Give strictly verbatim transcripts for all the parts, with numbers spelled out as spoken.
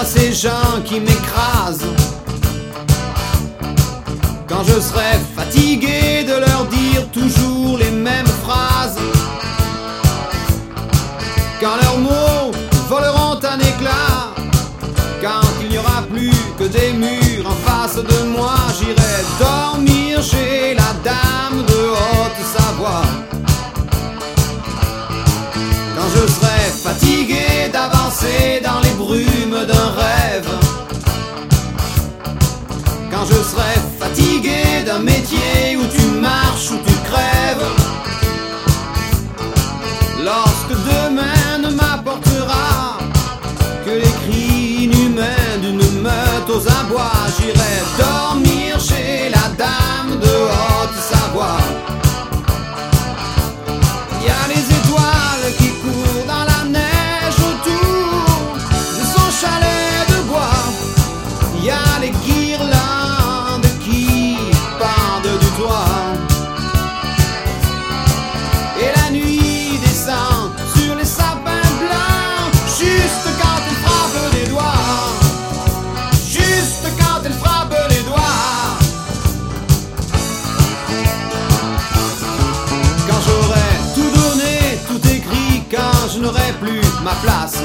ces gens qui m'écrasent. Quand je serai fatigué de leur dire toujours les mêmes phrases, quand leurs mots voleront un éclat, quand il n'y aura plus que des murs en face de moi, j'irai dormir chez la dame de Haute-Savoie. Quand je serai fatigué d'avancer dans les brumes d'un rêve, quand je serai fatigué d'un métier où tu marches, où tu crèves, lorsque demain ne m'apportera que les cris inhumains d'une meute aux abois, j'irai dormir chez la dame de Haute-Savoie. Y a les étoiles qui courent dans la neige autour de son chalet de bois. Y a les guirlandes qui pendent du toit. Et la nuit descend sur les sapins blancs, juste quand elle frappe les doigts. Juste quand elle frappe les doigts. Quand j'aurai tout donné, tout écrit, quand je n'aurai plus ma place,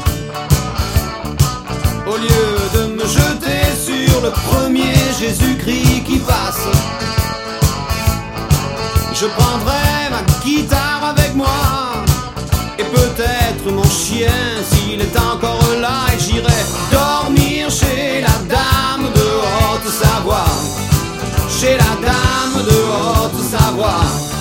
au lieu de me jeter sur le premier Jésus-Christ qui passe, je prendrai ma guitare avec moi et peut-être mon chien s'il est encore là, et j'irai dormir chez la dame de Haute-Savoie. Chez la dame de Haute-Savoie.